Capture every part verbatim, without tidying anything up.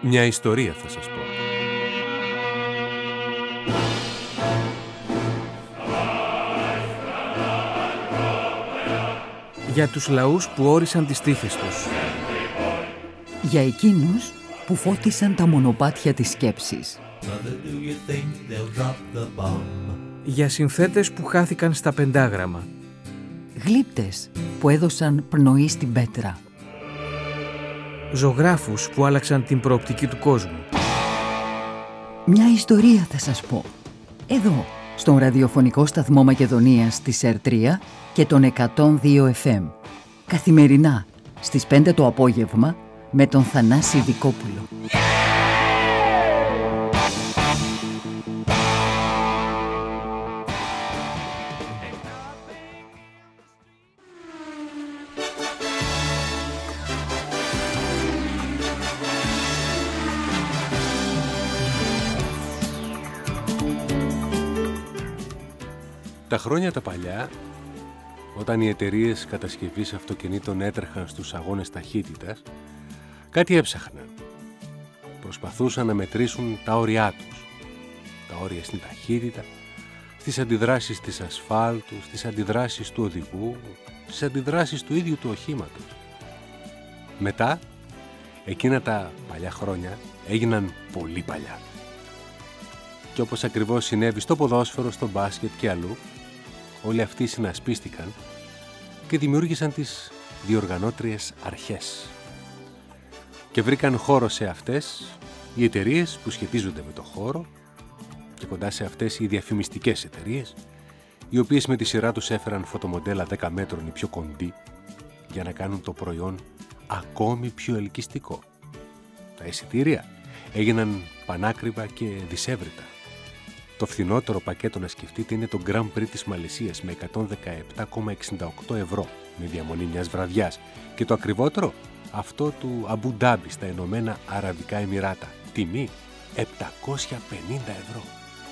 Μια ιστορία θα σας πω. Για τους λαούς που όρισαν τις τύχες τους. Για εκείνους που φώτισαν τα μονοπάτια της σκέψης. Για συνθέτες που χάθηκαν στα πεντάγραμμα. Γλύπτες που έδωσαν πνοή στην πέτρα. Ζωγράφους που άλλαξαν την προοπτική του κόσμου. Μια ιστορία θα σας πω. Εδώ, στον ραδιοφωνικό σταθμό Μακεδονίας της ΕΡ τρία και τον εκατόν δύο εφ εμ. Καθημερινά, στις πέντε το απόγευμα, με τον Θανάση Δικόπουλο. Τα χρόνια τα παλιά, όταν οι εταιρείες κατασκευής αυτοκινήτων έτρεχαν στους αγώνες ταχύτητας, κάτι έψαχναν. Προσπαθούσαν να μετρήσουν τα όρια τους. Τα όρια στην ταχύτητα, στις αντιδράσεις της ασφάλτου, στις αντιδράσεις του οδηγού, στις αντιδράσεις του ίδιου του οχήματος. Μετά, εκείνα τα παλιά χρόνια έγιναν πολύ παλιά. Και όπως ακριβώς συνέβη στο ποδόσφαιρο, στο μπάσκετ και αλλού, όλοι αυτοί συνασπίστηκαν και δημιούργησαν τις διοργανώτριες αρχές. Και βρήκαν χώρο σε αυτές οι εταιρείες που σχετίζονται με το χώρο και κοντά σε αυτές οι διαφημιστικές εταιρείες, οι οποίες με τη σειρά τους έφεραν φωτομοντέλα δέκα μέτρων ή πιο κοντή για να κάνουν το προϊόν ακόμη πιο ελκυστικό. Τα εισιτήρια έγιναν πανάκριβα και δισεύρυτα. Το φθηνότερο πακέτο, να σκεφτείτε, είναι το Grand Prix της Μαλαισίας με εκατόν δεκαεπτά κόμμα εξήντα οκτώ ευρώ με διαμονή μιας βραδιάς, και το ακριβότερο, αυτό του Αμπού Ντάμπι στα Ηνωμένα Αραβικά Εμιράτα, τιμή επτακόσια πενήντα ευρώ.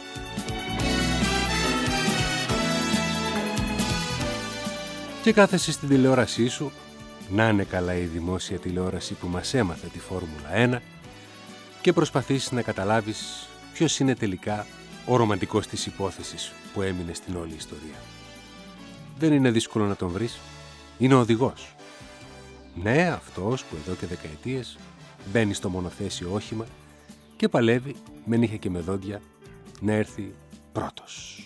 Και κάθεσαι στην τηλεόρασή σου, να είναι καλά η δημόσια τηλεόραση που μας έμαθε τη Φόρμουλα ένα, και προσπαθείς να καταλάβεις ποιος είναι τελικά ο ρομαντικός της υπόθεσης που έμεινε στην όλη ιστορία. Δεν είναι δύσκολο να τον βρεις. Είναι ο οδηγός. Ναι, αυτός που εδώ και δεκαετίες μπαίνει στο μονοθέσιο όχημα και παλεύει με νύχια και με δόντια να έρθει πρώτος.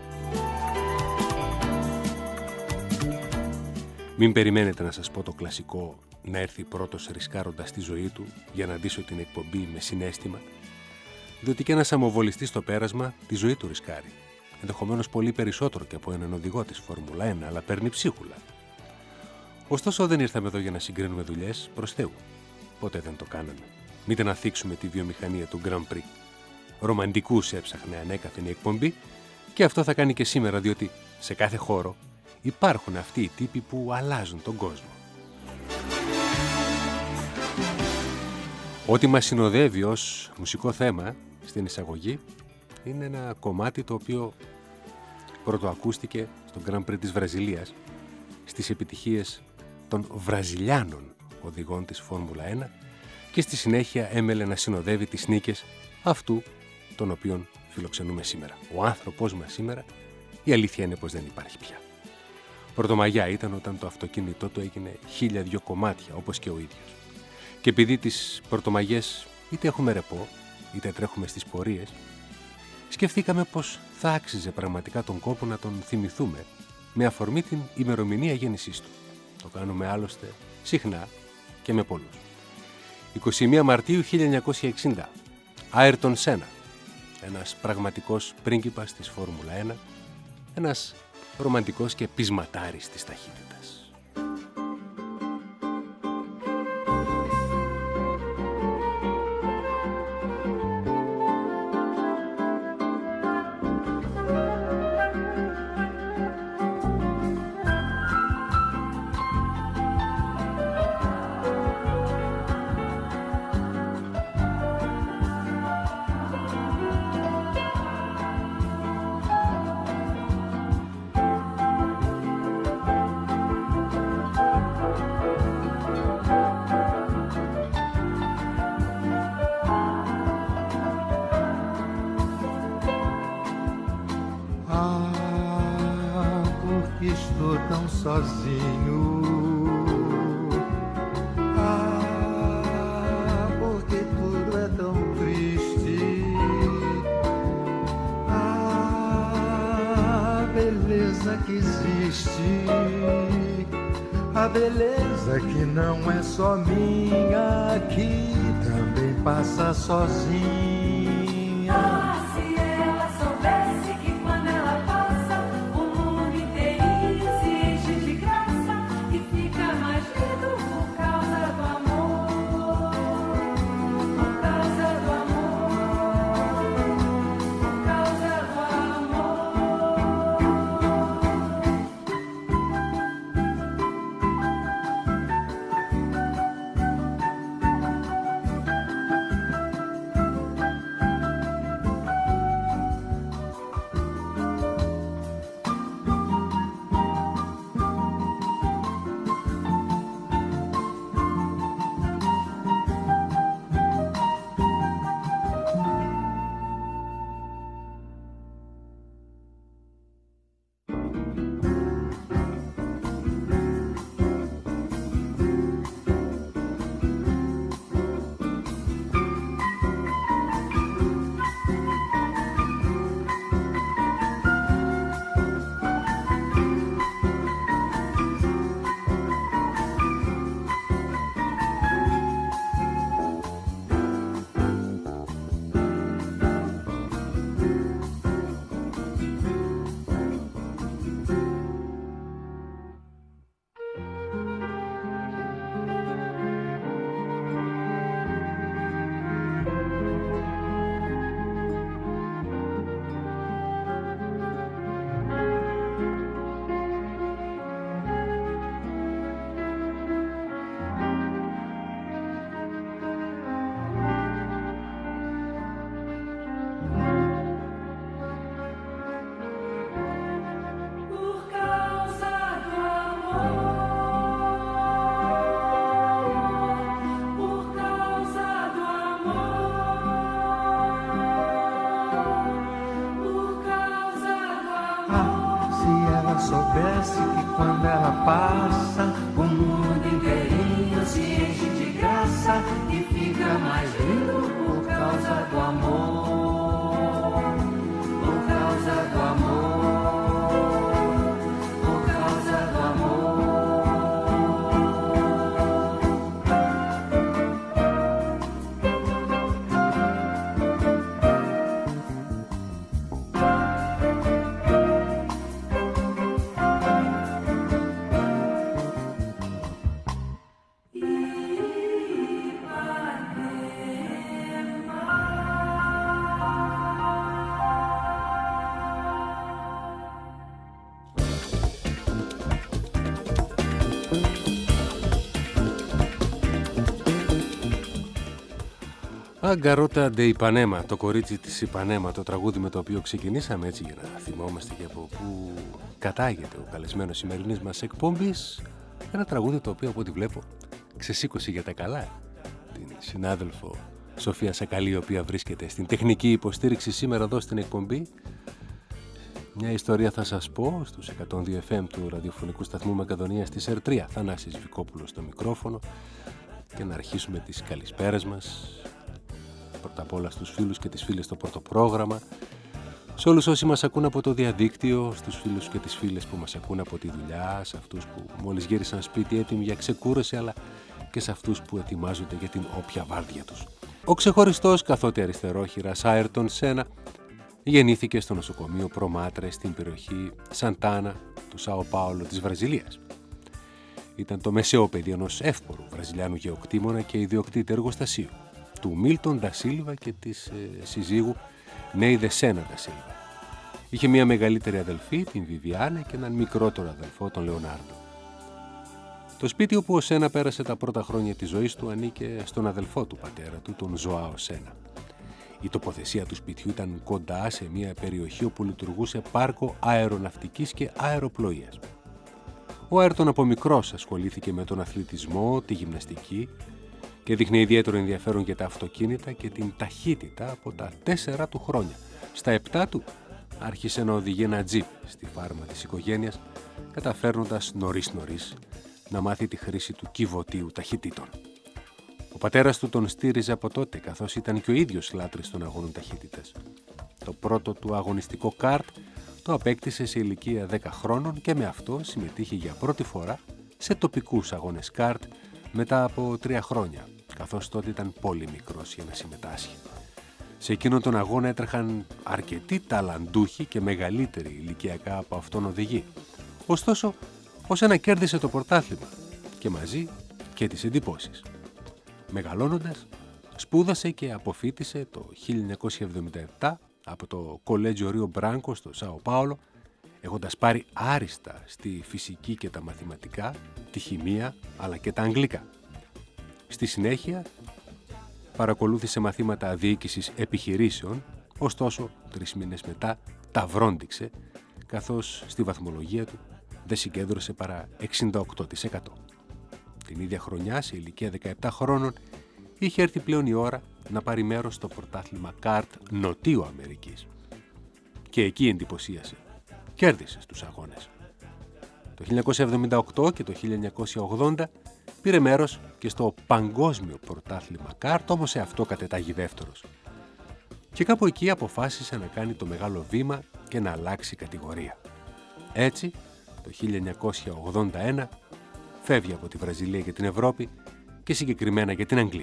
Μην περιμένετε να σας πω το κλασικό να έρθει πρώτος ρισκάροντας τη ζωή του για να ντύσω την εκπομπή με συναίσθημα, διότι και ένας αμοβολιστής στο πέρασμα τη ζωή του ρισκάρει. Ενδεχομένως πολύ περισσότερο και από έναν οδηγό της Φόρμουλα ένα, αλλά παίρνει ψίχουλα. Ωστόσο, δεν ήρθαμε εδώ για να συγκρίνουμε δουλειές προς Θεού. Ποτέ δεν το κάναμε. Μήτε να θίξουμε τη βιομηχανία του Grand Prix. Ρομαντικούς έψαχνε ανέκαθεν η εκπομπή, και αυτό θα κάνει και σήμερα, διότι σε κάθε χώρο υπάρχουν αυτοί οι τύποι που αλλάζουν τον κόσμο. Ό,τι μας συνοδεύει ως μουσικό θέμα στην εισαγωγή είναι ένα κομμάτι το οποίο πρωτοακούστηκε στο Grand Prix της Βραζιλίας, στις επιτυχίες των Βραζιλιάνων οδηγών της Φόρμουλα ένα, και στη συνέχεια έμελε να συνοδεύει τις νίκες αυτού τον οποίον φιλοξενούμε σήμερα. Ο άνθρωπος μας σήμερα, η αλήθεια είναι πως δεν υπάρχει πια. Πρωτομαγιά ήταν όταν το αυτοκίνητό του έγινε χίλια δυο κομμάτια, όπως και ο ίδιος. Και επειδή τις πρωτομαγιές είτε έχουμε ρεπό, είτε τρέχουμε στις πορείες, σκεφτήκαμε πως θα άξιζε πραγματικά τον κόπο να τον θυμηθούμε με αφορμή την ημερομηνία γέννησής του. Το κάνουμε άλλωστε συχνά και με πολλούς. εικοστή πρώτη Μαρτίου χίλια εννιακόσια εξήντα, Άιρτον Σένα, ένας πραγματικός πρίγκιπας της Φόρμουλα ένα, ένας ρομαντικός και πεισματάρης της ταχύτητας. estou tão sozinho. Ah, porque tudo é tão triste. Ah, a beleza que existe, a beleza que não é só minha, que também passa sozinha. Ah, se ela soubesse que quando ela passa, o mundo inteirinho se enche de graça e fica mais lindo por causa do amor, por causa do amor, por causa do amor. Soubesse que quando ela passa, o mundo inteirinho se enche de graça e fica mais lindo por causa do amor, por causa do amor, por causa do amor. Α, Γκαρότα ντε Ιπανέμα, το κορίτσι της Ιπανέμα, το τραγούδι με το οποίο ξεκινήσαμε, έτσι για να θυμόμαστε και από πού κατάγεται ο καλεσμένος σημερινής μας εκπομπής. Ένα τραγούδι το οποίο, από ό,τι βλέπω, ξεσήκωσε για τα καλά την συνάδελφο Σοφία Σακαλή, η οποία βρίσκεται στην τεχνική υποστήριξη σήμερα εδώ στην εκπομπή. Μια ιστορία θα σας πω στους εκατόν δύο εφ εμ του ραδιοφωνικού σταθμού Μακεδονίας της Ερ τρία. Θανάσης Βικόπουλος στο μικρόφωνο, και να αρχίσουμε τις καλησπέρες μας. Πρώτα απ' όλα στους φίλους και τις φίλες στο πρώτο πρόγραμμα, σε όλους όσοι μας ακούν από το διαδίκτυο, στους φίλους και τις φίλες που μας ακούν από τη δουλειά, σε αυτούς που μόλις γύρισαν σπίτι έτοιμοι για ξεκούραση, αλλά και σε αυτούς που ετοιμάζονται για την όποια βάρδια τους. Ο ξεχωριστός καθότι αριστερόχειρας Άιρτον Σένα γεννήθηκε στο νοσοκομείο Προμάτρε στην περιοχή Σαντάνα του Σάο Πάολο της Βραζιλίας. Ήταν το μεσαίο παιδί ενός εύπορου Βραζιλιάνου γεωκτήμονα και ιδιοκτήτη εργοστασίου, του Μίλτον Ντα Σίλβα και της ε, συζύγου Νέιδε Σένα Ντα Σίλβα. Είχε μια μεγαλύτερη αδελφή, την Βιβιάνε, και έναν μικρότερο αδελφό, τον Λεωνάρντο. Το σπίτι όπου ο Σένα πέρασε τα πρώτα χρόνια της ζωής του ανήκε στον αδελφό του πατέρα του, τον Ζωάο Σένα. Η τοποθεσία του σπιτιού ήταν κοντά σε μια περιοχή όπου λειτουργούσε πάρκο αεροναυτικής και αεροπλοείας. Ο Άιρτον από μικρός ασχολήθηκε με τον αθλητισμό, τη γυμναστική και δείχνε ιδιαίτερο ενδιαφέρον για τα αυτοκίνητα και την ταχύτητα από τα τέσσερα του χρόνια. Στα επτά του άρχισε να οδηγεί ένα τζιπ στη φάρμα της οικογένειας, καταφέρνοντας νωρίς νωρίς να μάθει τη χρήση του κυβωτίου ταχυτήτων. Ο πατέρας του τον στήριζε από τότε, καθώς ήταν και ο ίδιος λάτρης των αγώνων ταχύτητας. Το πρώτο του αγωνιστικό καρτ το απέκτησε σε ηλικία δέκα χρόνων και με αυτό συμμετείχε για πρώτη φορά σε τοπικούς αγώνες καρτ μετά από τρία χρόνια, καθώς τότε ήταν πολύ μικρός για να συμμετάσχει. Σε εκείνον τον αγώνα έτρεχαν αρκετοί ταλαντούχοι και μεγαλύτεροι ηλικιακά από αυτόν οδηγοί. Ωστόσο, ο Σένα κέρδισε το πρωτάθλημα και μαζί και τις εντυπώσεις. Μεγαλώνοντας, σπούδασε και αποφοίτησε το χίλια εννιακόσια εβδομήντα επτά από το Κολέτζιο Ρίο Μπράνκο στο Σάο Πάολο, έχοντας πάρει άριστα στη φυσική και τα μαθηματικά, τη χημεία αλλά και τα αγγλικά. Στη συνέχεια παρακολούθησε μαθήματα διοίκησης επιχειρήσεων, ωστόσο τρεις μήνες μετά τα βρόντιξε, καθώς στη βαθμολογία του δεν συγκέντρωσε παρά εξήντα οκτώ τοις εκατό. Την ίδια χρονιά, σε ηλικία δεκαεπτά χρόνων, είχε έρθει πλέον η ώρα να πάρει μέρος στο πρωτάθλημα καρτ Νοτίου Αμερικής. Και εκεί εντυπωσίασε. Κέρδισε στους αγώνες. Το χίλια εννιακόσια εβδομήντα οκτώ και το χίλια εννιακόσια ογδόντα πήρε μέρος και στο παγκόσμιο πρωτάθλημα καρτ, όμως σε αυτό κατετάγει δεύτερος. Και κάπου εκεί αποφάσισε να κάνει το μεγάλο βήμα και να αλλάξει κατηγορία. Έτσι, το χίλια εννιακόσια ογδόντα ένα φεύγει από τη Βραζιλία για την Ευρώπη και συγκεκριμένα για την Αγγλία.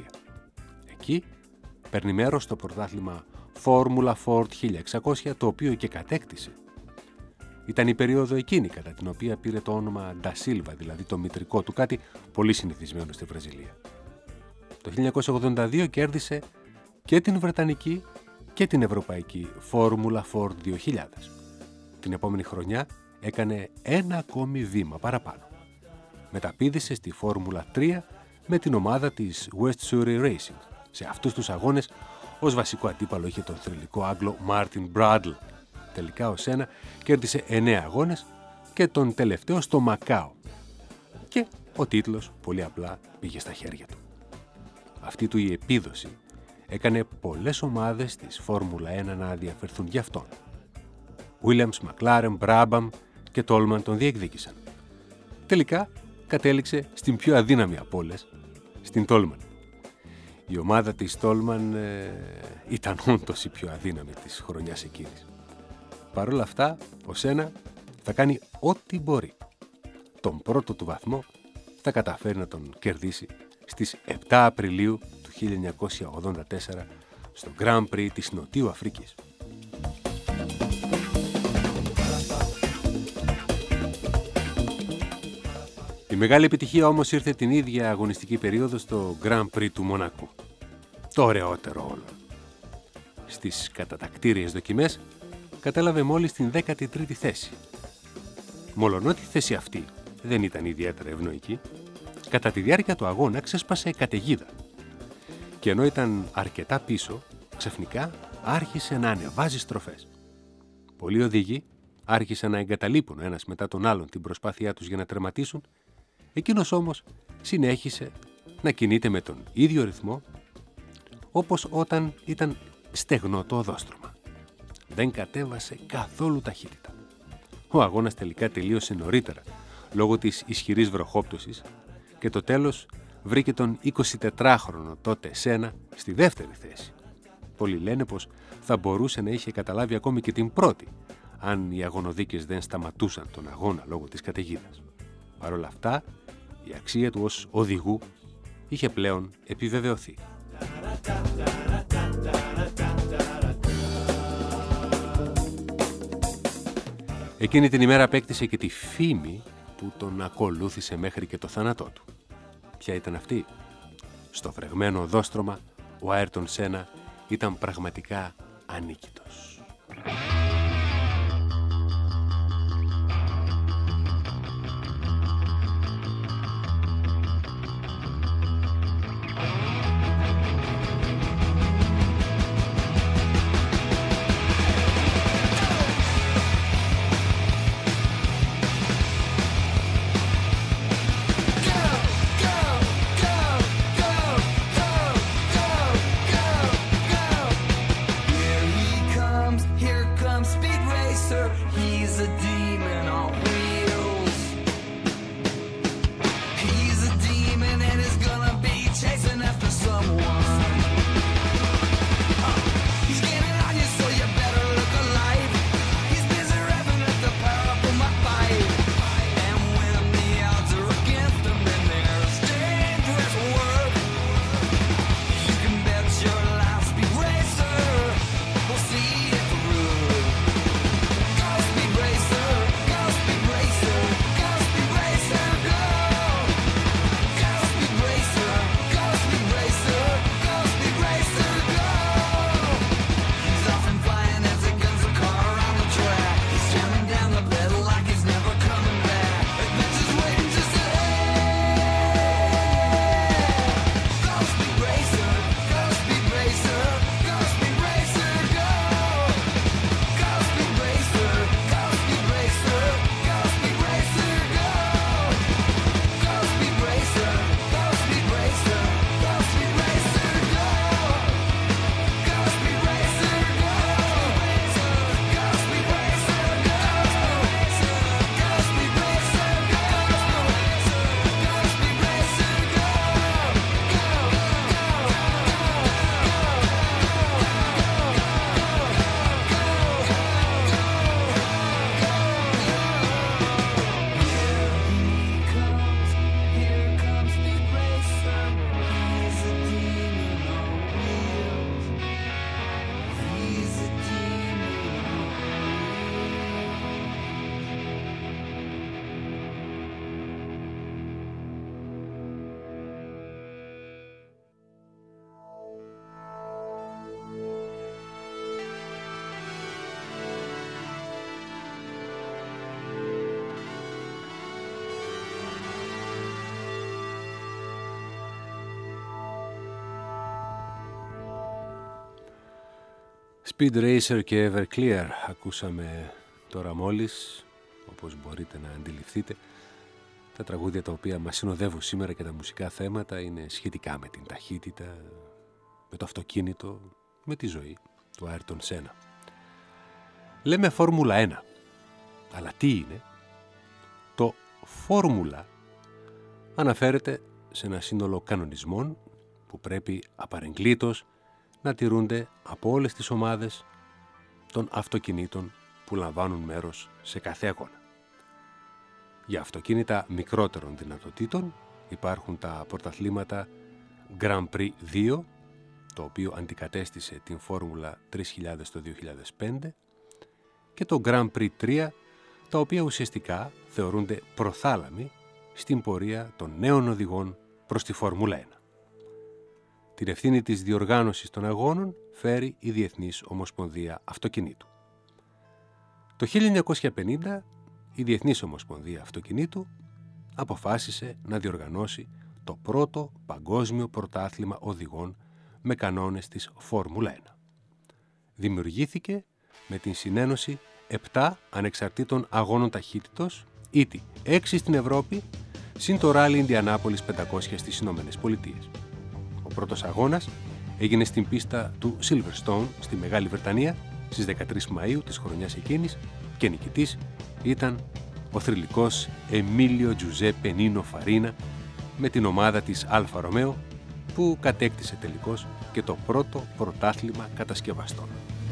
Εκεί παίρνει μέρος στο πρωτάθλημα Φόρμουλα Ford χίλια εξακόσια, το οποίο και κατέκτησε. Ήταν η περίοδο εκείνη κατά την οποία πήρε το όνομα Da Silva, δηλαδή το μητρικό του, κάτι πολύ συνηθισμένο στη Βραζιλία. Το χίλια εννιακόσια ογδόντα δύο κέρδισε και την βρετανική και την ευρωπαϊκή Φόρμουλα Ford δύο χιλιάδες. Την επόμενη χρονιά έκανε ένα ακόμη βήμα παραπάνω. Μεταπήδησε στη Φόρμουλα τρία με την ομάδα της West Surrey Racing. Σε αυτούς τους αγώνες ως βασικό αντίπαλο είχε τον θρυλικό Άγγλο Μάρτιν Μπράντλ. Τελικά ο Σένα κέρδισε εννέα αγώνες και τον τελευταίο στο Μακάο. Και ο τίτλος πολύ απλά πήγε στα χέρια του. Αυτή του η επίδοση έκανε πολλές ομάδες της Φόρμουλα ένα να διαφερθούν γι' αυτόν. Williams, McLaren, Brabham και Toleman τον διεκδίκησαν. Τελικά κατέληξε στην πιο αδύναμη από όλες, στην Toleman. Η ομάδα της Toleman ε, ήταν όντως η πιο αδύναμη της χρονιάς εκείνης. Παρ' όλα αυτά, ο Σένα θα κάνει ό,τι μπορεί. Τον πρώτο του βαθμό θα καταφέρει να τον κερδίσει στις επτά Απριλίου του χίλια εννιακόσια ογδόντα τέσσερα στο Grand Prix της Νοτιού Αφρικής. Η μεγάλη επιτυχία όμως ήρθε την ίδια αγωνιστική περίοδο στο Grand Prix του Μονακού. Το ωραιότερο όλο. Στις κατατακτήριες δοκιμές κατέλαβε μόλις την δέκατη τρίτη θέση. Μολονότι η θέση αυτή δεν ήταν ιδιαίτερα ευνοϊκή, κατά τη διάρκεια του αγώνα ξέσπασε καταιγίδα. Και ενώ ήταν αρκετά πίσω, ξαφνικά άρχισε να ανεβάζει στροφές. Πολλοί οδηγοί άρχισαν να εγκαταλείπουν ένας μετά τον άλλον την προσπάθειά τους για να τερματίσουν, εκείνος όμως συνέχισε να κινείται με τον ίδιο ρυθμό όπως όταν ήταν στεγνό το οδόστρωμα. Δεν κατέβασε καθόλου ταχύτητα. Ο αγώνας τελικά τελείωσε νωρίτερα λόγω της ισχυρής βροχόπτωσης και το τέλος βρήκε τον εικοσιτετράχρονο τότε Σένα στη δεύτερη θέση. Πολλοί λένε πως θα μπορούσε να είχε καταλάβει ακόμη και την πρώτη αν οι αγωνοδίκες δεν σταματούσαν τον αγώνα λόγω της καταιγίδας. Παρ' όλα αυτά, η αξία του ως οδηγού είχε πλέον επιβεβαιωθεί. Εκείνη την ημέρα απέκτησε και τη φήμη που τον ακολούθησε μέχρι και το θάνατό του. Ποια ήταν αυτή? Στο φρεγμένο οδόστρωμα, ο Άιρτον Σένα ήταν πραγματικά ανίκητος. Here Speed Racer και Everclear ακούσαμε τώρα μόλις, όπως μπορείτε να αντιληφθείτε. Τα τραγούδια τα οποία μας συνοδεύουν σήμερα και τα μουσικά θέματα είναι σχετικά με την ταχύτητα, με το αυτοκίνητο, με τη ζωή του Άιρτον Σένα. Λέμε Φόρμουλα ένα, αλλά τι είναι? Το Φόρμουλα αναφέρεται σε ένα σύνολο κανονισμών που πρέπει απαρεγκλήτως να τηρούνται από όλες τις ομάδες των αυτοκινήτων που λαμβάνουν μέρος σε κάθε αγώνα. Για αυτοκίνητα μικρότερων δυνατοτήτων υπάρχουν τα πρωταθλήματα Grand Prix δύο, το οποίο αντικατέστησε την Φόρμουλα τρεις χιλιάδες το δύο χιλιάδες πέντε, και το Grand Prix τρία, τα οποία ουσιαστικά θεωρούνται προθάλαμοι στην πορεία των νέων οδηγών προς τη Φόρμουλα ένα. Την ευθύνη της διοργάνωσης των αγώνων φέρει η Διεθνής Ομοσπονδία Αυτοκινήτου. Το χίλια εννιακόσια πενήντα η Διεθνής Ομοσπονδία Αυτοκινήτου αποφάσισε να διοργανώσει το πρώτο παγκόσμιο πρωτάθλημα οδηγών με κανόνες της Φόρμουλα ένα. Δημιουργήθηκε με την συνένωση επτά ανεξαρτήτων αγώνων ταχύτητος, ήτι έξι στην Ευρώπη, συν το ράλι Ινδιανάπολης πεντακόσια στις Ηνωμένες Πολιτείες. Ο πρώτος αγώνας έγινε στην πίστα του Silverstone στη Μεγάλη Βρετανία στις δεκατρείς Μαΐου της χρονιάς εκείνης και νικητής ήταν ο θρυλικός Εμίλιο Τζουζέπε Νίνο Φαρίνα με την ομάδα της Αλφα Ρωμαίο, που κατέκτησε τελικώς και το πρώτο πρωτάθλημα κατασκευαστών.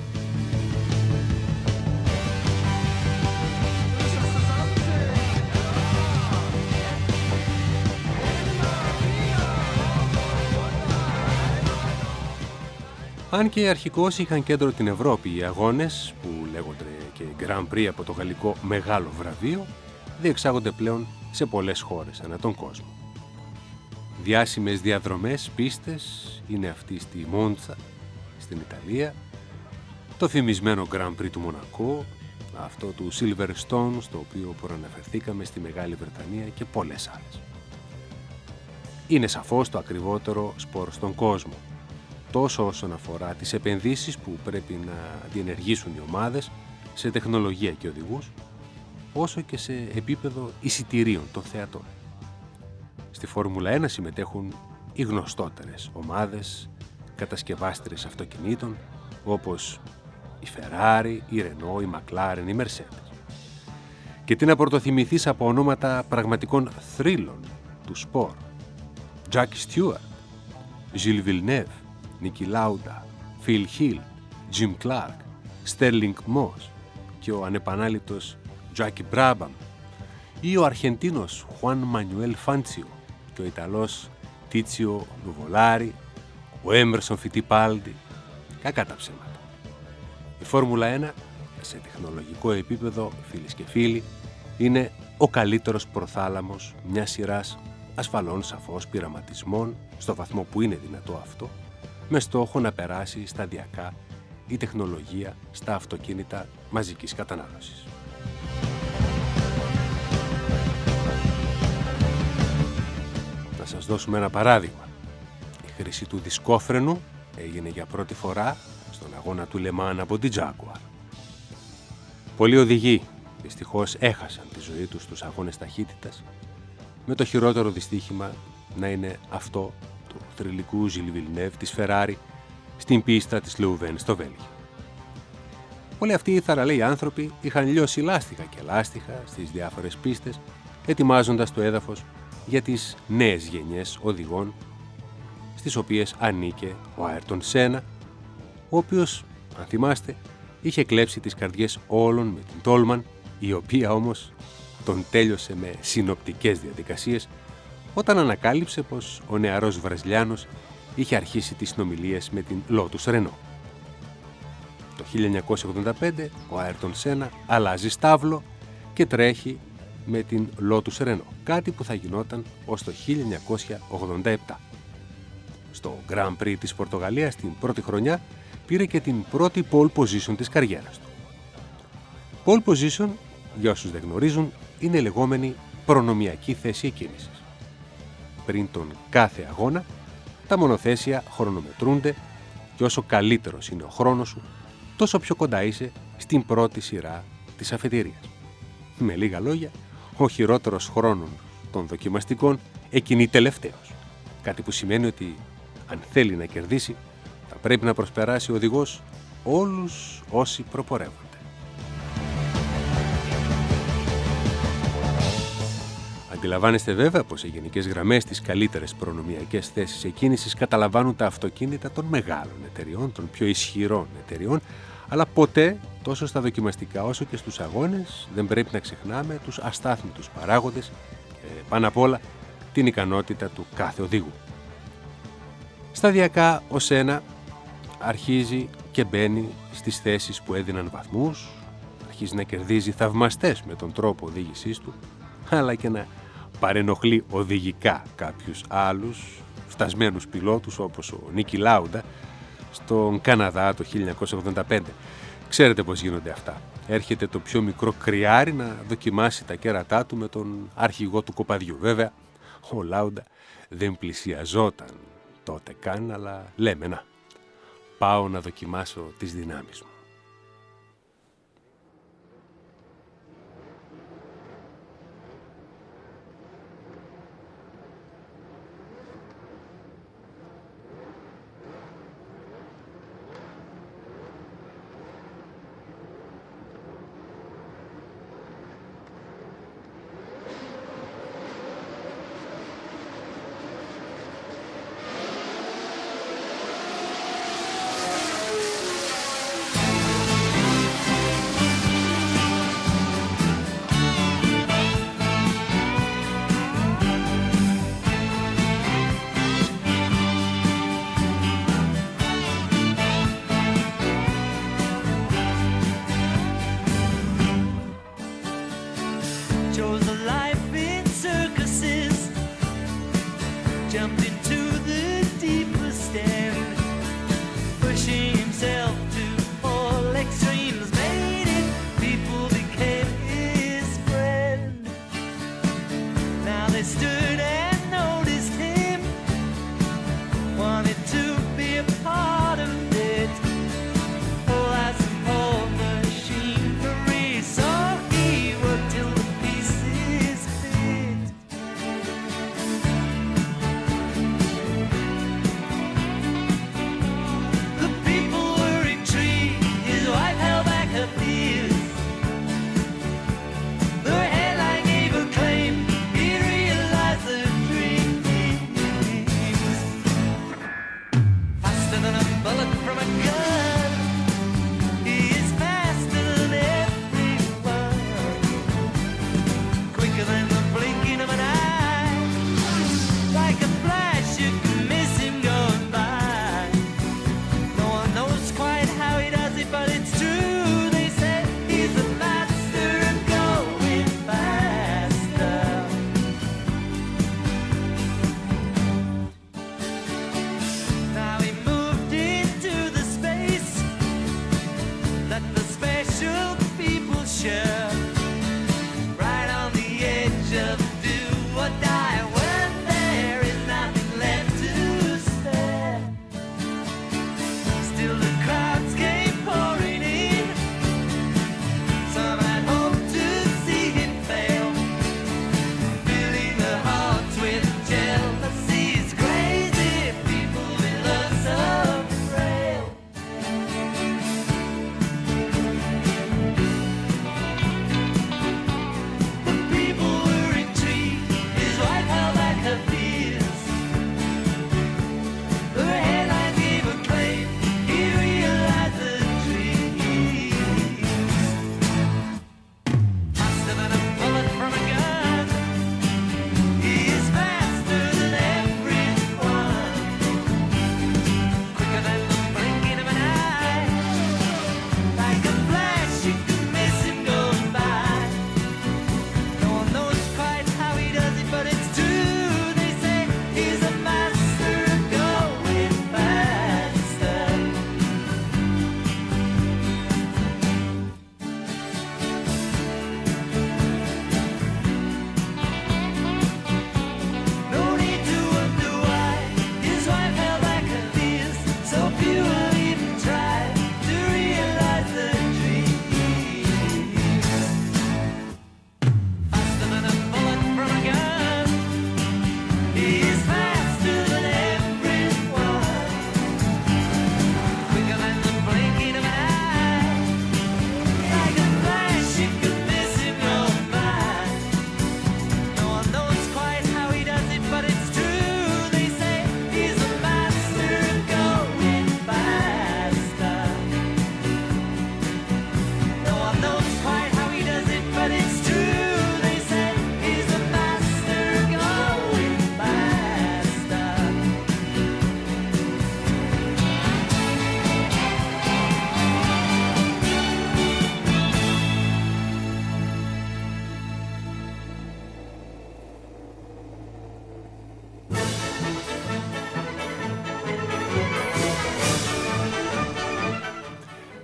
Αν και αρχικώς είχαν κέντρο την Ευρώπη οι αγώνες, που λέγονται και Grand Prix από το γαλλικό Μεγάλο Βραβείο, διεξάγονται πλέον σε πολλές χώρες ανά τον κόσμο. Διάσημες διαδρομές, πίστες, είναι αυτή στη Μόντσα, στην Ιταλία, το φημισμένο Grand Prix του Μονακό, αυτό του Silverstone, στο οποίο προαναφερθήκαμε, στη Μεγάλη Βρετανία και πολλές άλλες. Είναι σαφώς το ακριβότερο σπορ στον κόσμο, τόσο όσον αφορά τις επενδύσεις που πρέπει να διενεργήσουν οι ομάδες σε τεχνολογία και οδηγούς, όσο και σε επίπεδο εισιτηρίων των θεατών. Στη Φόρμουλα ένα συμμετέχουν οι γνωστότερες ομάδες κατασκευάστρες αυτοκινήτων, όπως η Ferrari, η Renault, η McLaren, η Mercedes. Και τι να πρωτοθυμηθείς από ονόματα πραγματικών θρύλων του σπορ: Jackie Stewart, Gilles Villeneuve, Niki Lauda, Phil Hill, Jim Clark, Sterling Moss και ο ανεπανάληπτος Jackie Brabham, ή ο Αρχεντίνος Juan Manuel Fangio και ο Ιταλός Tizio Nuvolari, ο Emerson Fittipaldi. Κακά τα ψέματα. Η Φόρμουλα ένα σε τεχνολογικό επίπεδο, φίλες και φίλοι, είναι ο καλύτερος προθάλαμος μιας σειράς ασφαλών σαφώς πειραματισμών, στο βαθμό που είναι δυνατό αυτό, με στόχο να περάσει σταδιακά η τεχνολογία στα αυτοκίνητα μαζικής κατανάλωσης. Να σας δώσουμε ένα παράδειγμα. Η χρήση του δισκόφρενου έγινε για πρώτη φορά στον αγώνα του Λεμάν από την Jaguar. Πολλοί οδηγοί δυστυχώς έχασαν τη ζωή τους στους αγώνες ταχύτητας, με το χειρότερο δυστύχημα να είναι αυτό του θρυλικού Gilles Villeneuve της Ferrari στην πίστα της Leuven στο Βέλγιο. Όλοι αυτοί οι θαραλέοι άνθρωποι είχαν λιώσει λάστιχα και λάστιχα στις διάφορες πίστες, ετοιμάζοντας το έδαφος για τις νέες γενιές οδηγών, στις οποίες ανήκε ο Άιρτον Σένα, ο οποίος, αν θυμάστε, είχε κλέψει τις καρδιές όλων με την Τόλμαν, η οποία όμως τον τέλειωσε με συνοπτικές διαδικασίες όταν ανακάλυψε πως ο νεαρός Βραζιλιάνος είχε αρχίσει τις συνομιλίες με την Lotus Renault. Το χίλια εννιακόσια ογδόντα πέντε ο Άιρτον Σένα αλλάζει στάβλο και τρέχει με την Lotus Renault, κάτι που θα γινόταν ως το χίλια εννιακόσια ογδόντα επτά. Στο Grand Prix της Πορτογαλίας την πρώτη χρονιά πήρε και την πρώτη pole position της καριέρας του. Pole position, για όσους δεν γνωρίζουν, είναι η λεγόμενη προνομιακή θέση εκκίνησης. Πριν τον κάθε αγώνα, τα μονοθέσια χρονομετρούνται και όσο καλύτερος είναι ο χρόνος σου, τόσο πιο κοντά είσαι στην πρώτη σειρά της αφετηρίας. Με λίγα λόγια, ο χειρότερος χρόνος των δοκιμαστικών εκκινεί τελευταίος. Κάτι που σημαίνει ότι αν θέλει να κερδίσει, θα πρέπει να προσπεράσει ο οδηγός όλους όσοι προπορεύονται. Αντιλαμβάνεστε βέβαια πως οι γενικές γραμμές τις καλύτερες προνομιακές θέσεις εκκίνησης καταλαμβάνουν τα αυτοκίνητα των μεγάλων εταιριών, των πιο ισχυρών εταιριών, αλλά ποτέ, τόσο στα δοκιμαστικά όσο και στους αγώνες, δεν πρέπει να ξεχνάμε τους αστάθμιτους παράγοντες και πάνω απ' όλα την ικανότητα του κάθε οδηγού. Σταδιακά ο Σένα αρχίζει και μπαίνει στις θέσεις που έδιναν βαθμούς, αρχίζει να κερδίζει θαυμαστές με τον τρόπο οδήγησής του, αλλά και να παρενοχλεί οδηγικά κάποιους άλλους φτασμένους πιλότους όπως ο Νίκι Λάουντα στον Καναδά το χίλια εννιακόσια ογδόντα πέντε. Ξέρετε πώς γίνονται αυτά. Έρχεται το πιο μικρό κρυάρι να δοκιμάσει τα κέρατά του με τον αρχηγό του κοπαδιού. Βέβαια, ο Λάουντα δεν πλησιαζόταν τότε καν, αλλά λέμε να, πάω να δοκιμάσω τις δυνάμεις μου. The headline gave a claim. He realized the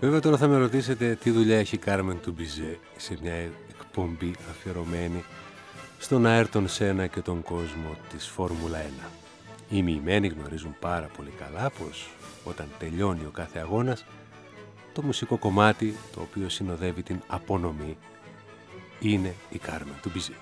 Βέβαια τώρα θα με ρωτήσετε τι δουλειά έχει η Κάρμεν Τουμπιζέ σε μια εκπομπή αφιερωμένη στον Άιρτον Σένα και τον κόσμο της Φόρμουλα ένα. Οι μοιημένοι γνωρίζουν πάρα πολύ καλά πως όταν τελειώνει ο κάθε αγώνας, το μουσικό κομμάτι το οποίο συνοδεύει την απονομή είναι η Κάρμεν Τουμπιζέ.